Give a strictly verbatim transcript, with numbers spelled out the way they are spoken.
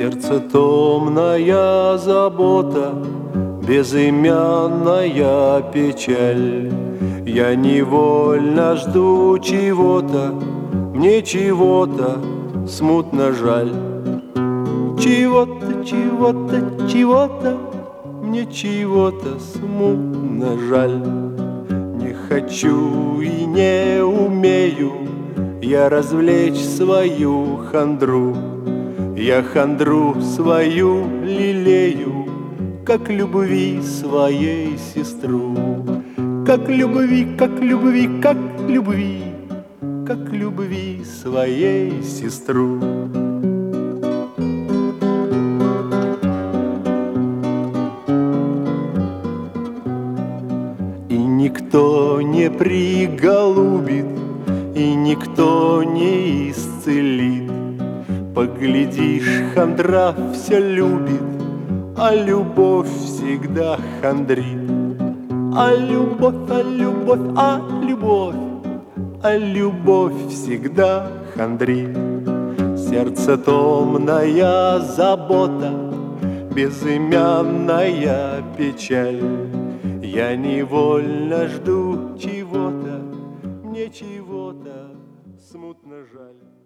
сердце томная забота, безымянная печаль. Я невольно жду чего-то, мне чего-то смутно жаль. Чего-то, чего-то, чего-то, мне чего-то смутно жаль. Не хочу и не умею я развлечь свою хандру. Я хандру свою лелею, как любви своей сестру. Как любви, как любви, как любви, как любви своей сестру. И никто не приголубит, и никто не исцелит. Поглядишь, хандра все любит, а любовь всегда хандрит. А любовь, а любовь, а любовь, а любовь всегда хандрит. Сердце томная забота, безымянная печаль. Я невольно жду чего-то, мне чего-то смутно жаль.